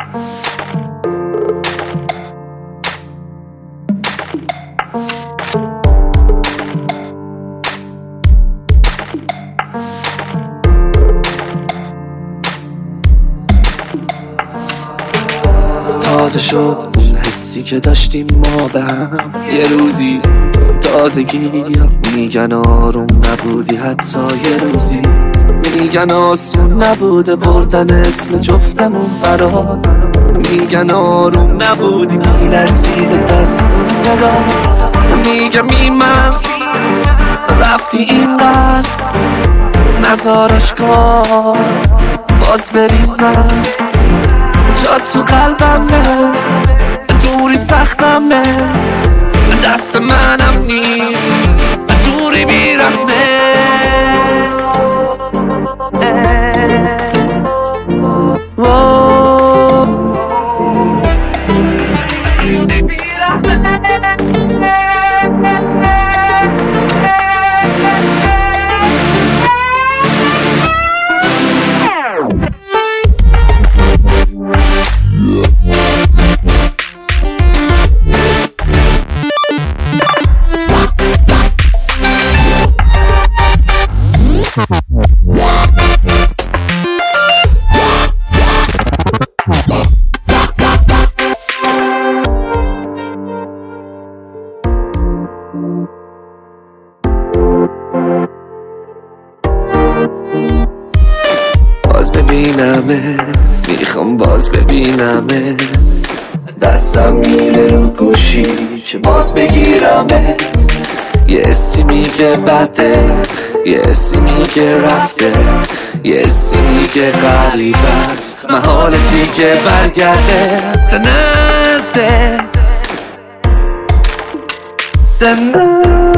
تازه شد اون حسی که داشتیم ما به هم، یه روزی تازگی میگن آروم نبودی حتی یه روزی، میگن آسون نبوده بردن اسم جفتمون برات، میگن آروم نبودی میلرزیده دست و صدا، میگم ایمن رفتی اینقدر نزارش کار باز بریزم، جات تو قلبمه دوری سختمه دست منم نیست دوری بیرمه. باز ببینمه میخوام باز ببینمه، دستم میره رو گوشی که باز بگیرمه، یه حسی میگه بده یه حسی میگه رفته یه حسی میگه غریب است محال دیگه برگرده. دنرده